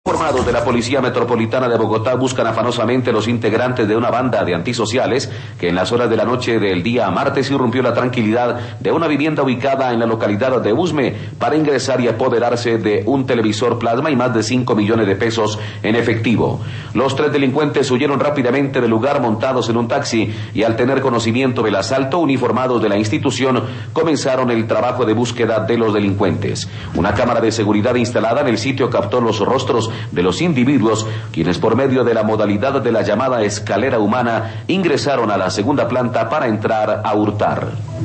Formados de la Policía Metropolitana de Bogotá buscan afanosamente los integrantes de una banda de antisociales que en las horas de la noche del día martes irrumpió la tranquilidad de una vivienda ubicada en la localidad de Usme para ingresar y apoderarse de un televisor plasma y más de 5 millones de pesos en efectivo. Los tres delincuentes huyeron rápidamente del lugar montados en un taxi y al tener conocimiento del asalto, uniformados de la institución comenzaron el trabajo de búsqueda de los delincuentes. Una cámara de seguridad instalada en el sitio captó los rostros de los individuos, quienes por medio de la modalidad de la llamada escalera humana ingresaron a la segunda planta para entrar a hurtar.